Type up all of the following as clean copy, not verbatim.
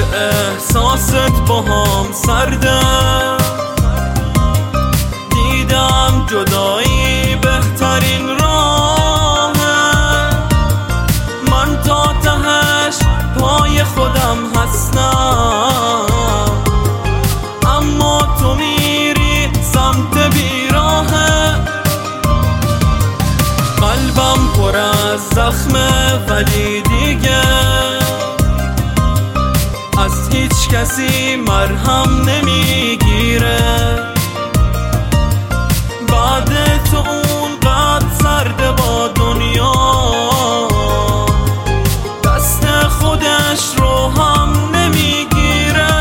که احساست با هم سرده، دیدم جدایی بهترین راهه، من تا تهش پای خودم هستم، اما تو میری سمت بیراهه. قلبم پر از زخمه ولی دیگه از هیچ کسی مرهم نمیگیره، بعد تو اونقدر سرده با دنیا، دست خودش رو هم نمیگیره.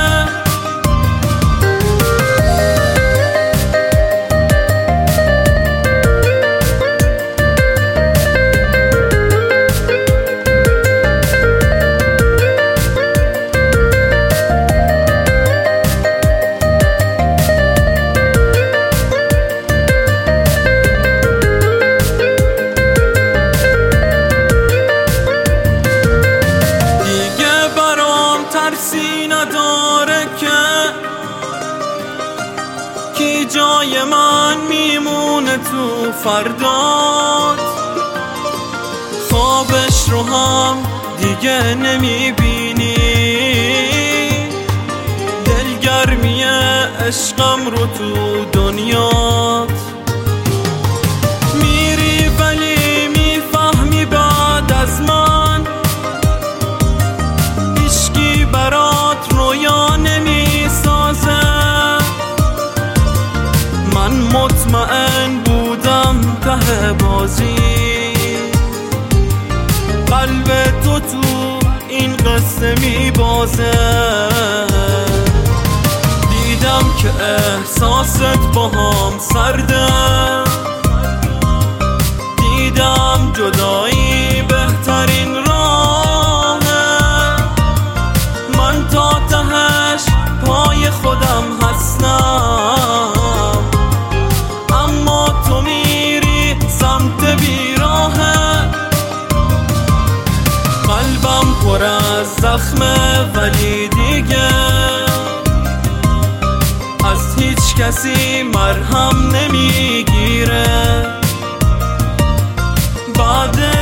ترسی نداره که کی جای من میمونه تو فردات، خوابش رو هم دیگه نمیبینی، دلگرمی عشقم رو تو دنیات میری، ولی میفهمی بعد از من برات رویا نمی سازه. من مطمئن بودم ته بازی قلب تو این قصه می بازه، دیدم که احساست با هم سرده، دیدم جدایی بهترین تا تهش پای خودم هستم، اما تو میری سمت بیراهه. قلبم پر از زخمه ولی دیگه از هیچ کسی مرهم نمیگیره، بعد